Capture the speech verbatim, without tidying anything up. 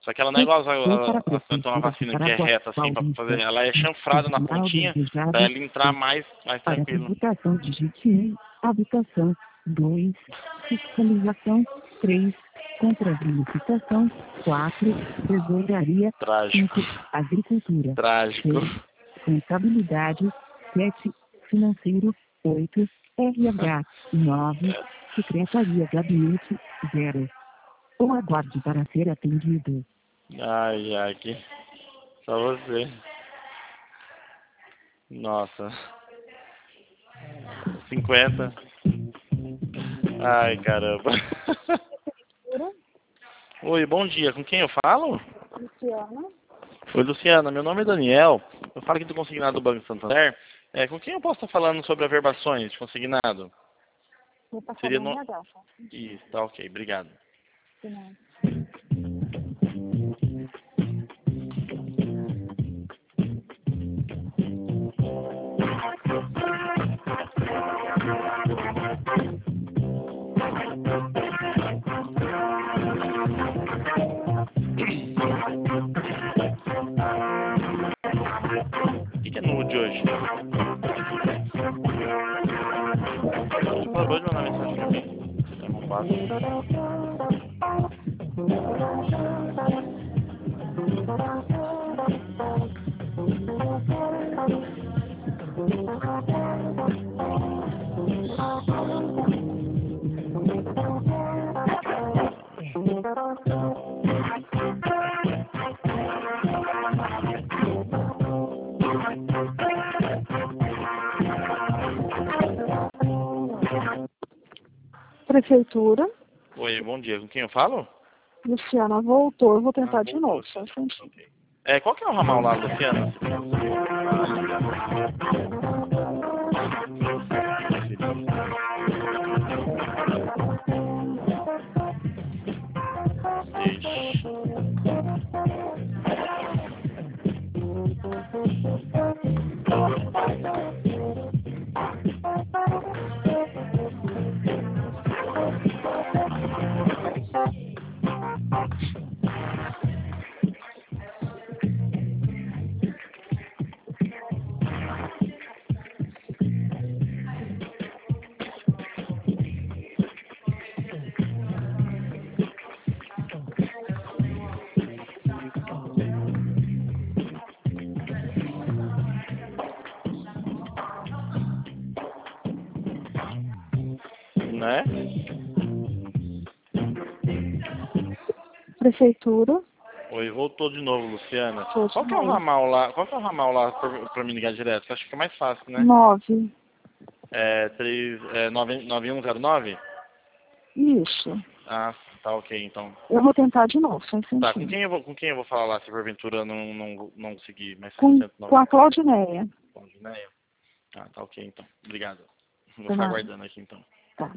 Só que ela não é igual a, a, a, a uma vacina que é reta, assim, pra fazer. Ela é chanfrada na pontinha, pra ela entrar mais, mais tranquilo. Habitação, digite um. Habitação, dois. Fiscalização, três. Contra-verificação, quatro. Tesouraria, Trágico. cinco. Agricultura, Trágico. seis. Contabilidade, sete. Financeiro, oito. R H, nove. Secretaria Gabinete, zero. Ou aguarde para ser atendido. Ai, Jaque. Só você. Nossa. cinquenta. Ai, caramba. Oi, bom dia. Com quem eu falo? Luciana. Oi, Luciana. Meu nome é Daniel. Eu falo aqui do Consignado do Banco Santander. É, com quem eu posso estar falando sobre averbações de consignado? Vou passar Seria no no... R H, tá? Isso, tá ok. Obrigado. De nada. O que que é nude hoje? Você parou de mandar mensagem pra mim. É um passo. Prefeitura. Oi, bom dia. Com quem eu falo? Luciana voltou. Eu vou tentar Ah, de voltou. novo. Só um instantinho. É, qual que é o ramal lá, Luciana? Né? Prefeitura. Oi, voltou de novo, Luciana. Voltou Qual de que é o novo. ramal lá? Qual que é o ramal lá pra, pra me ligar direto? Que eu acho que é mais fácil, né? Nove. É, três, é nove, nove um zero nove? Isso. Ah, tá ok, então. Eu vou tentar de novo. Só um Tá, com instantinho. quem eu vou, com quem eu vou falar lá se porventura não, não, não conseguir mais Com, cento e nove? com a Claudineia. Né? Ah, tá ok, então. Obrigado. Vou De ficar nada. aguardando aqui, então. Tá.